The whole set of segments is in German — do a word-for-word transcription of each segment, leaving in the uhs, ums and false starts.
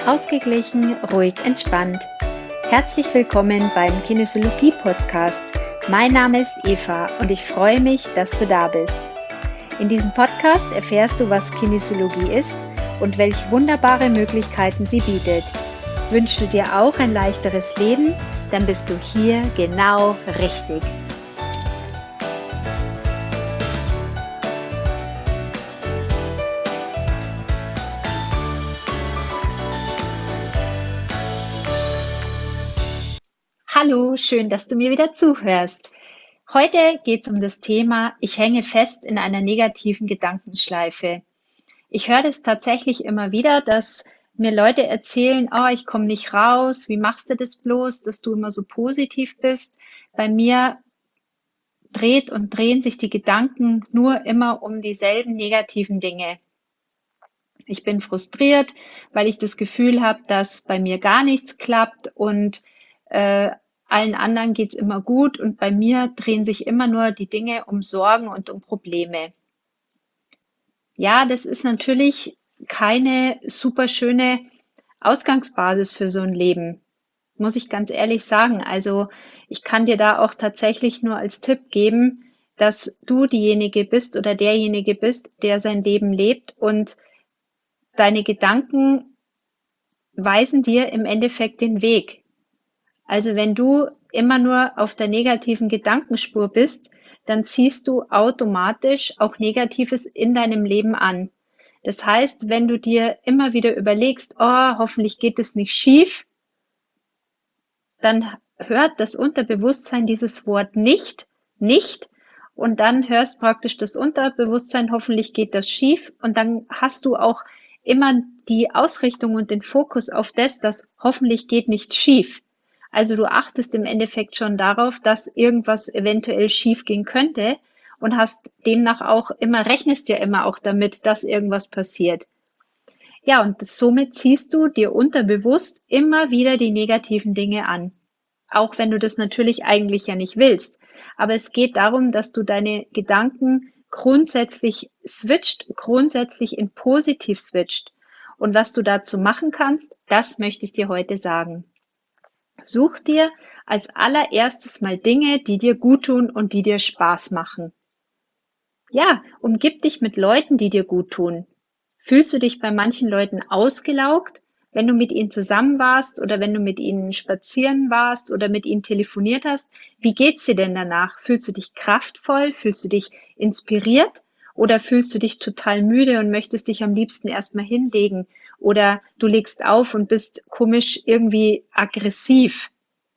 Ausgeglichen, ruhig, entspannt. Herzlich willkommen beim Kinesiologie-Podcast. Mein Name ist Eva und ich freue mich, dass du da bist. In diesem Podcast erfährst du, was Kinesiologie ist und welche wunderbare Möglichkeiten sie bietet. Wünschst du dir auch ein leichteres Leben? Dann bist du hier genau richtig. Hallo, schön, dass du mir wieder zuhörst. Heute geht es um das Thema, ich hänge fest in einer negativen Gedankenschleife. Ich höre das tatsächlich immer wieder, dass mir Leute erzählen, oh, ich komme nicht raus, wie machst du das bloß, dass du immer so positiv bist? Bei mir dreht und drehen sich die Gedanken nur immer um dieselben negativen Dinge. Ich bin frustriert, weil ich das Gefühl habe, dass bei mir gar nichts klappt und äh, allen anderen geht's immer gut und bei mir drehen sich immer nur die Dinge um Sorgen und um Probleme. Ja, das ist natürlich keine super schöne Ausgangsbasis für so ein Leben, muss ich ganz ehrlich sagen. Also ich kann dir da auch tatsächlich nur als Tipp geben, dass du diejenige bist oder derjenige bist, der sein Leben lebt und deine Gedanken weisen dir im Endeffekt den Weg. Also wenn du immer nur auf der negativen Gedankenspur bist, dann ziehst du automatisch auch Negatives in deinem Leben an. Das heißt, wenn du dir immer wieder überlegst, oh, hoffentlich geht es nicht schief, dann hört das Unterbewusstsein dieses Wort nicht, nicht, und dann hörst praktisch das Unterbewusstsein, hoffentlich geht das schief, und dann hast du auch immer die Ausrichtung und den Fokus auf das, dass hoffentlich geht nicht schief. Also du achtest im Endeffekt schon darauf, dass irgendwas eventuell schief gehen könnte und hast demnach auch immer, rechnest ja immer auch damit, dass irgendwas passiert. Ja, und somit ziehst du dir unterbewusst immer wieder die negativen Dinge an. Auch wenn du das natürlich eigentlich ja nicht willst. Aber es geht darum, dass du deine Gedanken grundsätzlich switcht, grundsätzlich in positiv switcht. Und was du dazu machen kannst, das möchte ich dir heute sagen. Such dir als allererstes mal Dinge, die dir gut tun und die dir Spaß machen. Ja, umgib dich mit Leuten, die dir gut tun. Fühlst du dich bei manchen Leuten ausgelaugt, wenn du mit ihnen zusammen warst oder wenn du mit ihnen spazieren warst oder mit ihnen telefoniert hast? Wie geht's dir denn danach? Fühlst du dich kraftvoll? Fühlst du dich inspiriert? Oder fühlst du dich total müde und möchtest dich am liebsten erstmal hinlegen? Oder du legst auf und bist komisch irgendwie aggressiv?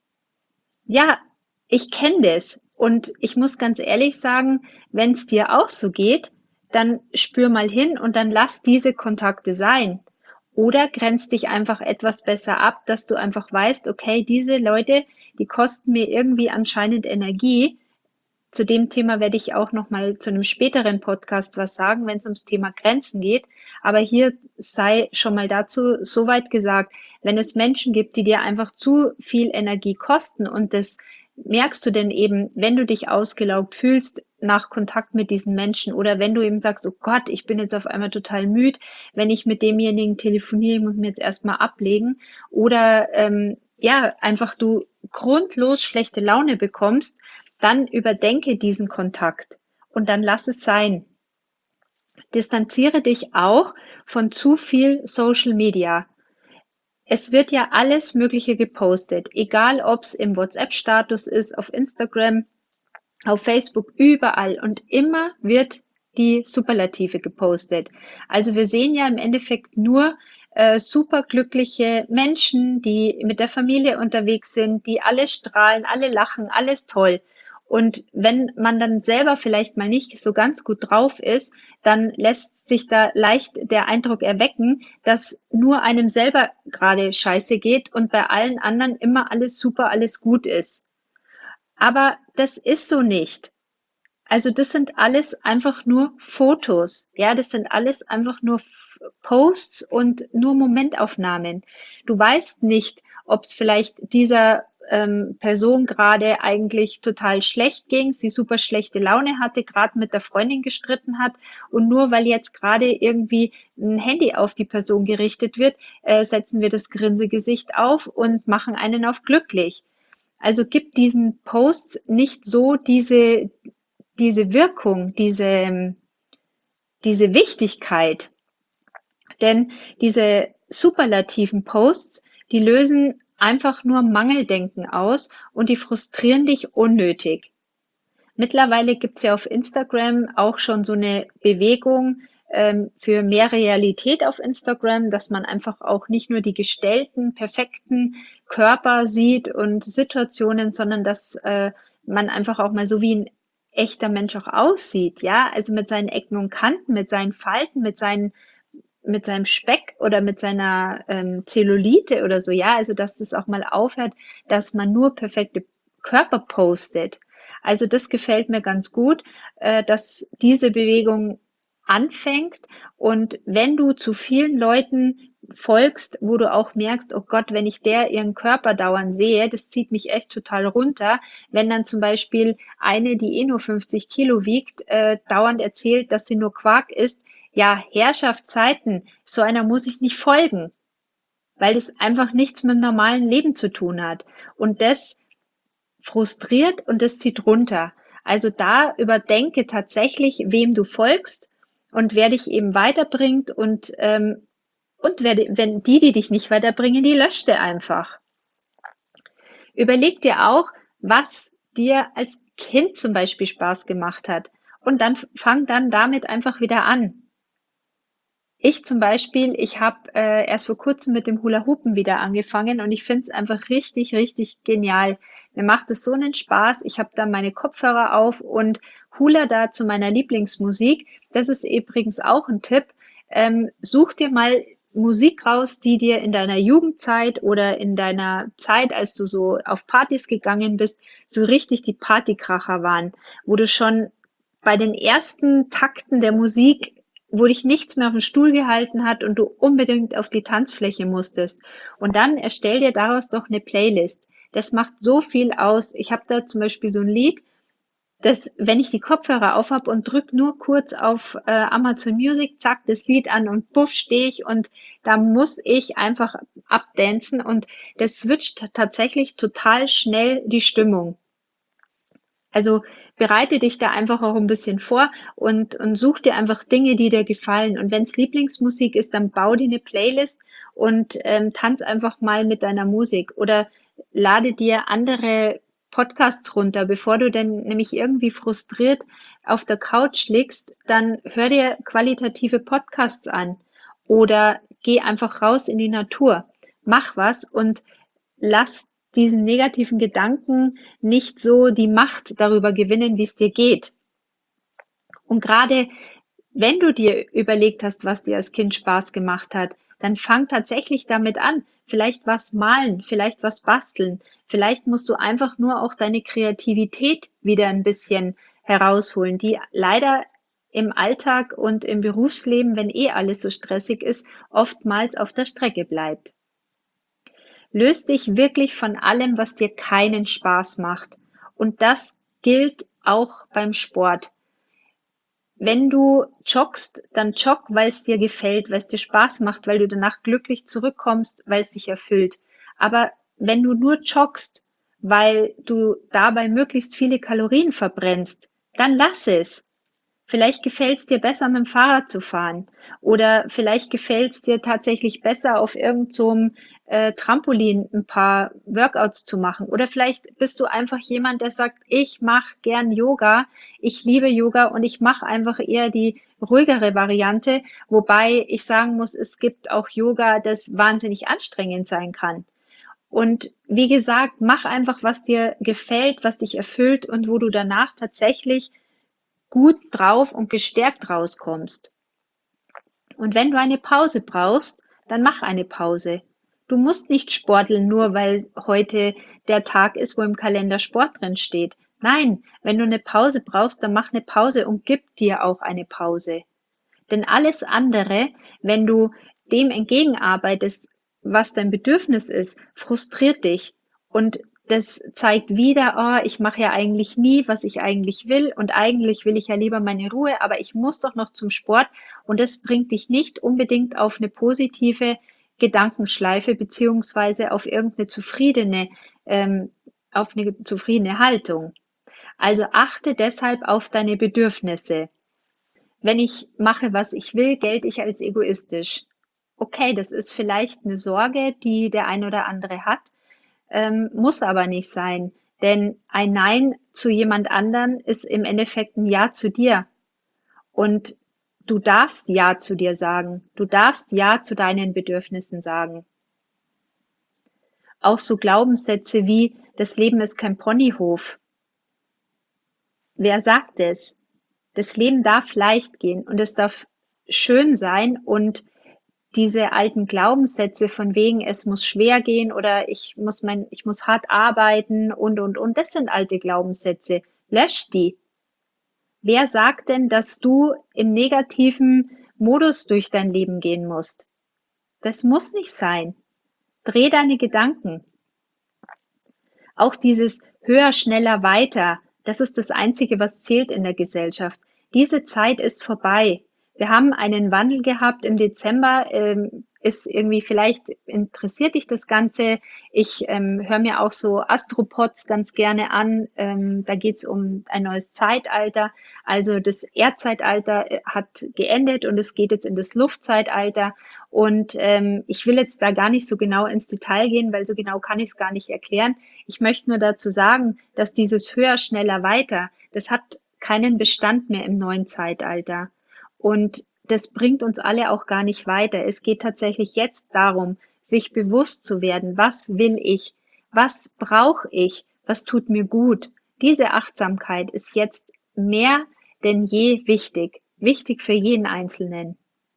Ja, ich kenne das. Und ich muss ganz ehrlich sagen, wenn es dir auch so geht, dann spür mal hin und dann lass diese Kontakte sein. Oder grenz dich einfach etwas besser ab, dass du einfach weißt, okay, diese Leute, die kosten mir irgendwie anscheinend Energie. Zu dem Thema werde ich auch noch mal zu einem späteren Podcast was sagen, wenn es ums Thema Grenzen geht. Aber hier sei schon mal dazu soweit gesagt, wenn es Menschen gibt, die dir einfach zu viel Energie kosten, und das merkst du denn eben, wenn du dich ausgelaugt fühlst nach Kontakt mit diesen Menschen, oder wenn du eben sagst, oh Gott, ich bin jetzt auf einmal total müde, wenn ich mit demjenigen telefoniere, ich muss mir jetzt erstmal ablegen, oder ähm, ja, einfach du grundlos schlechte Laune bekommst, dann überdenke diesen Kontakt und dann lass es sein. Distanziere dich auch von zu viel Social Media. Es wird ja alles Mögliche gepostet, egal ob es im WhatsApp-Status ist, auf Instagram, auf Facebook, überall, und immer wird die Superlative gepostet. Also wir sehen ja im Endeffekt nur äh, superglückliche Menschen, die mit der Familie unterwegs sind, die alle strahlen, alle lachen, alles toll. Und wenn man dann selber vielleicht mal nicht so ganz gut drauf ist, dann lässt sich da leicht der Eindruck erwecken, dass nur einem selber gerade scheiße geht und bei allen anderen immer alles super, alles gut ist. Aber das ist so nicht. Also das sind alles einfach nur Fotos. Ja, das sind alles einfach nur F- Posts und nur Momentaufnahmen. Du weißt nicht, ob es vielleicht dieser ähm, Person gerade eigentlich total schlecht ging, sie super schlechte Laune hatte, gerade mit der Freundin gestritten hat und nur weil jetzt gerade irgendwie ein Handy auf die Person gerichtet wird, äh, setzen wir das Grinsegesicht auf und machen einen auf glücklich. Also gibt diesen Posts nicht so diese, diese Wirkung, diese, diese Wichtigkeit. Denn diese superlativen Posts, die lösen einfach nur Mangeldenken aus und die frustrieren dich unnötig. Mittlerweile gibt's ja auf Instagram auch schon so eine Bewegung ähm, für mehr Realität auf Instagram, dass man einfach auch nicht nur die gestellten, perfekten Körper sieht und Situationen, sondern dass äh, man einfach auch mal so wie ein echter Mensch auch aussieht, ja, also mit seinen Ecken und Kanten, mit seinen Falten, mit seinen mit seinem Speck oder mit seiner ähm, Zellulite oder so, ja, also dass das auch mal aufhört, dass man nur perfekte Körper postet. Also das gefällt mir ganz gut, äh, dass diese Bewegung anfängt und wenn du zu vielen Leuten folgst, wo du auch merkst, oh Gott, wenn ich der ihren Körper dauernd sehe, das zieht mich echt total runter. Wenn dann zum Beispiel eine, die eh nur fünfzig Kilo wiegt, äh, dauernd erzählt, dass sie nur Quark isst, ja, Herrschaftszeiten, so einer muss ich nicht folgen, weil das einfach nichts mit dem normalen Leben zu tun hat. Und das frustriert und das zieht runter. Also da überdenke tatsächlich, wem du folgst und wer dich eben weiterbringt und, ähm, und wer, wenn die, die dich nicht weiterbringen, die löscht dir einfach. Überleg dir auch, was dir als Kind zum Beispiel Spaß gemacht hat und dann fang dann damit einfach wieder an. Ich zum Beispiel, ich habe äh, erst vor kurzem mit dem Hula-Hoopen wieder angefangen und ich finde es einfach richtig, richtig genial. Mir macht es so einen Spaß. Ich habe da meine Kopfhörer auf und Hula da zu meiner Lieblingsmusik. Das ist übrigens auch ein Tipp. Ähm, such dir mal Musik raus, die dir in deiner Jugendzeit oder in deiner Zeit, als du so auf Partys gegangen bist, so richtig die Partykracher waren, wo du schon bei den ersten Takten der Musik, wo dich nichts mehr auf den Stuhl gehalten hat und du unbedingt auf die Tanzfläche musstest. Und dann erstell dir daraus doch eine Playlist. Das macht so viel aus. Ich habe da zum Beispiel so ein Lied, das, wenn ich die Kopfhörer aufhab und drück nur kurz auf äh, Amazon Music, zack, das Lied an und buff, stehe ich und da muss ich einfach abdancen und das switcht tatsächlich total schnell die Stimmung. Also bereite dich da einfach auch ein bisschen vor und, und such dir einfach Dinge, die dir gefallen. Und wenn es Lieblingsmusik ist, dann bau dir eine Playlist und ähm, tanz einfach mal mit deiner Musik oder lade dir andere Podcasts runter, bevor du dann nämlich irgendwie frustriert auf der Couch liegst, dann hör dir qualitative Podcasts an oder geh einfach raus in die Natur. Mach was und lass diesen negativen Gedanken nicht so die Macht darüber gewinnen, wie es dir geht. Und gerade wenn du dir überlegt hast, was dir als Kind Spaß gemacht hat, dann fang tatsächlich damit an. Vielleicht was malen, vielleicht was basteln. Vielleicht musst du einfach nur auch deine Kreativität wieder ein bisschen herausholen, die leider im Alltag und im Berufsleben, wenn eh alles so stressig ist, oftmals auf der Strecke bleibt. Löse dich wirklich von allem, was dir keinen Spaß macht. Und das gilt auch beim Sport. Wenn du joggst, dann jogg, weil es dir gefällt, weil es dir Spaß macht, weil du danach glücklich zurückkommst, weil es dich erfüllt. Aber wenn du nur joggst, weil du dabei möglichst viele Kalorien verbrennst, dann lass es. Vielleicht gefällt es dir besser, mit dem Fahrrad zu fahren. Oder vielleicht gefällt es dir tatsächlich besser, auf irgend so einem äh, Trampolin ein paar Workouts zu machen. Oder vielleicht bist du einfach jemand, der sagt, ich mache gern Yoga, ich liebe Yoga und ich mache einfach eher die ruhigere Variante. Wobei ich sagen muss, es gibt auch Yoga, das wahnsinnig anstrengend sein kann. Und wie gesagt, mach einfach, was dir gefällt, was dich erfüllt und wo du danach tatsächlich gut drauf und gestärkt rauskommst. Und wenn du eine Pause brauchst, dann mach eine Pause. Du musst nicht sporteln, nur weil heute der Tag ist, wo im Kalender Sport drin steht. Nein, wenn du eine Pause brauchst, dann mach eine Pause und gib dir auch eine Pause. Denn alles andere, wenn du dem entgegenarbeitest, was dein Bedürfnis ist, frustriert dich. Und das zeigt wieder, oh, ich mache ja eigentlich nie, was ich eigentlich will und eigentlich will ich ja lieber meine Ruhe, aber ich muss doch noch zum Sport und das bringt dich nicht unbedingt auf eine positive Gedankenschleife beziehungsweise auf irgendeine zufriedene, ähm, auf eine zufriedene Haltung. Also achte deshalb auf deine Bedürfnisse. Wenn ich mache, was ich will, gelte ich als egoistisch. Okay, das ist vielleicht eine Sorge, die der ein oder andere hat, ähm, muss aber nicht sein. Denn ein Nein zu jemand anderen ist im Endeffekt ein Ja zu dir. Und du darfst Ja zu dir sagen. Du darfst Ja zu deinen Bedürfnissen sagen. Auch so Glaubenssätze wie, das Leben ist kein Ponyhof. Wer sagt es? Das Leben darf leicht gehen und es darf schön sein und diese alten Glaubenssätze von wegen, es muss schwer gehen oder ich muss mein, ich muss hart arbeiten und, und, und, das sind alte Glaubenssätze. Lösch die. Wer sagt denn, dass du im negativen Modus durch dein Leben gehen musst? Das muss nicht sein. Dreh deine Gedanken. Auch dieses höher, schneller, weiter, das ist das Einzige, was zählt in der Gesellschaft. Diese Zeit ist vorbei. Wir haben einen Wandel gehabt im Dezember. Ähm, ist irgendwie, vielleicht interessiert dich das Ganze. Ich ähm, höre mir auch so Astropods ganz gerne an. Ähm, da geht es um ein neues Zeitalter. Also das Erdzeitalter äh, hat geendet und es geht jetzt in das Luftzeitalter. Und ähm, ich will jetzt da gar nicht so genau ins Detail gehen, weil so genau kann ich es gar nicht erklären. Ich möchte nur dazu sagen, dass dieses höher, schneller, weiter, das hat keinen Bestand mehr im neuen Zeitalter. Und das bringt uns alle auch gar nicht weiter. Es geht tatsächlich jetzt darum, sich bewusst zu werden, was will ich, was brauche ich, was tut mir gut. Diese Achtsamkeit ist jetzt mehr denn je wichtig, wichtig für jeden Einzelnen.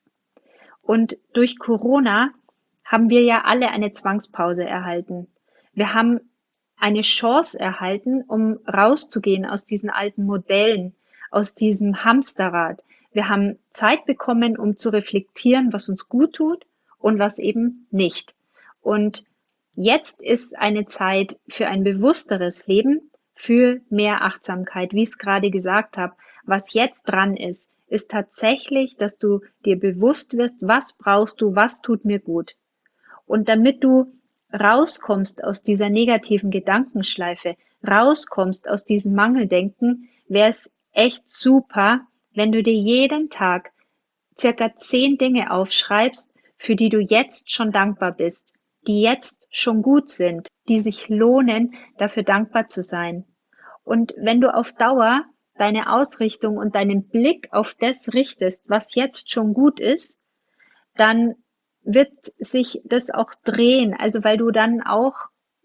Und durch Corona haben wir ja alle eine Zwangspause erhalten. Wir haben eine Chance erhalten, um rauszugehen aus diesen alten Modellen, aus diesem Hamsterrad. Wir haben Zeit bekommen, um zu reflektieren, was uns gut tut und was eben nicht. Und jetzt ist eine Zeit für ein bewussteres Leben, für mehr Achtsamkeit, wie ich es gerade gesagt habe. Was jetzt dran ist, ist tatsächlich, dass du dir bewusst wirst, was brauchst du, was tut mir gut. Und damit du rauskommst aus dieser negativen Gedankenschleife, rauskommst aus diesem Mangeldenken, wäre es echt super, wenn du dir jeden Tag circa zehn Dinge aufschreibst, für die du jetzt schon dankbar bist, die jetzt schon gut sind, die sich lohnen, dafür dankbar zu sein. Und wenn du auf Dauer deine Ausrichtung und deinen Blick auf das richtest, was jetzt schon gut ist, dann wird sich das auch drehen. Also weil du dann auch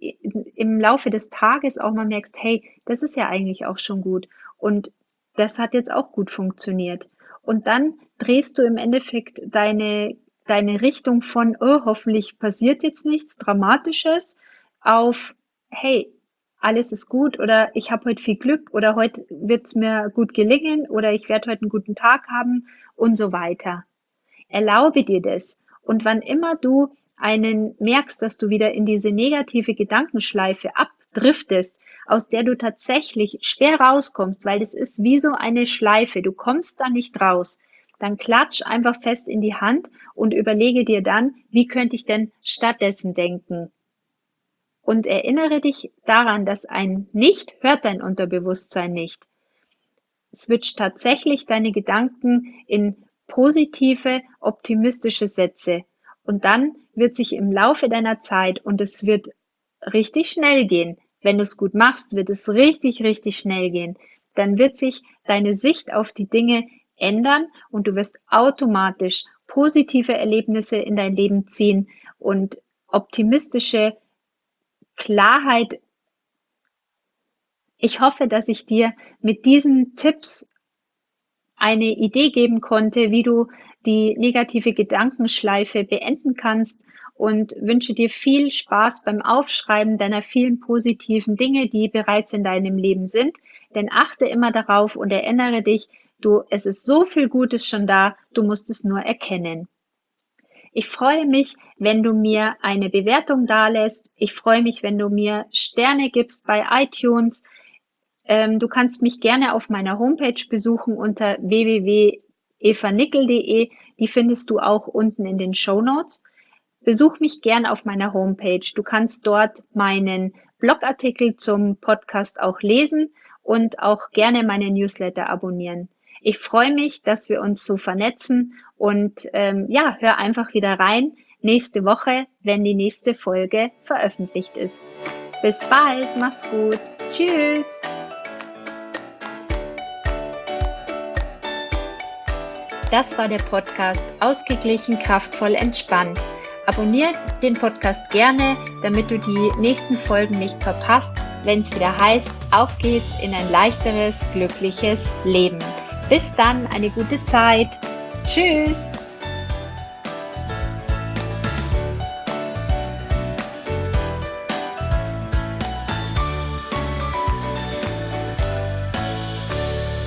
im Laufe des Tages auch mal merkst, hey, das ist ja eigentlich auch schon gut. Und das hat jetzt auch gut funktioniert. Und dann drehst du im Endeffekt deine, deine Richtung von, oh, hoffentlich passiert jetzt nichts Dramatisches, auf, hey, alles ist gut oder ich habe heute viel Glück oder heute wird es mir gut gelingen oder ich werde heute einen guten Tag haben und so weiter. Erlaube dir das. Und wann immer du einen merkst, dass du wieder in diese negative Gedankenschleife abdriftest, aus der du tatsächlich schwer rauskommst, weil das ist wie so eine Schleife, du kommst da nicht raus, dann klatsch einfach fest in die Hand und überlege dir dann, wie könnte ich denn stattdessen denken? Und erinnere dich daran, dass ein Nicht hört dein Unterbewusstsein nicht. Switch tatsächlich deine Gedanken in positive, optimistische Sätze. Und dann wird sich im Laufe deiner Zeit, und es wird richtig schnell gehen, wenn du es gut machst, wird es richtig, richtig schnell gehen, dann wird sich deine Sicht auf die Dinge ändern und du wirst automatisch positive Erlebnisse in dein Leben ziehen und optimistische Klarheit. Ich hoffe, dass ich dir mit diesen Tipps eine Idee geben konnte, wie du die negative Gedankenschleife beenden kannst und wünsche dir viel Spaß beim Aufschreiben deiner vielen positiven Dinge, die bereits in deinem Leben sind. Denn achte immer darauf und erinnere dich, du, es ist so viel Gutes schon da, du musst es nur erkennen. Ich freue mich, wenn du mir eine Bewertung dalässt. Ich freue mich, wenn du mir Sterne gibst bei iTunes. Ähm, du kannst mich gerne auf meiner Homepage besuchen unter w w w punkt eva nickel punkt de. Die findest du auch unten in den Shownotes. Besuch mich gern auf meiner Homepage. Du kannst dort meinen Blogartikel zum Podcast auch lesen und auch gerne meine Newsletter abonnieren. Ich freue mich, dass wir uns so vernetzen und ähm, ja, hör einfach wieder rein nächste Woche, wenn die nächste Folge veröffentlicht ist. Bis bald, mach's gut. Tschüss. Das war der Podcast Ausgeglichen, kraftvoll, entspannt. Abonniere den Podcast gerne, damit du die nächsten Folgen nicht verpasst, wenn es wieder heißt, auf geht's in ein leichteres, glückliches Leben. Bis dann, eine gute Zeit. Tschüss.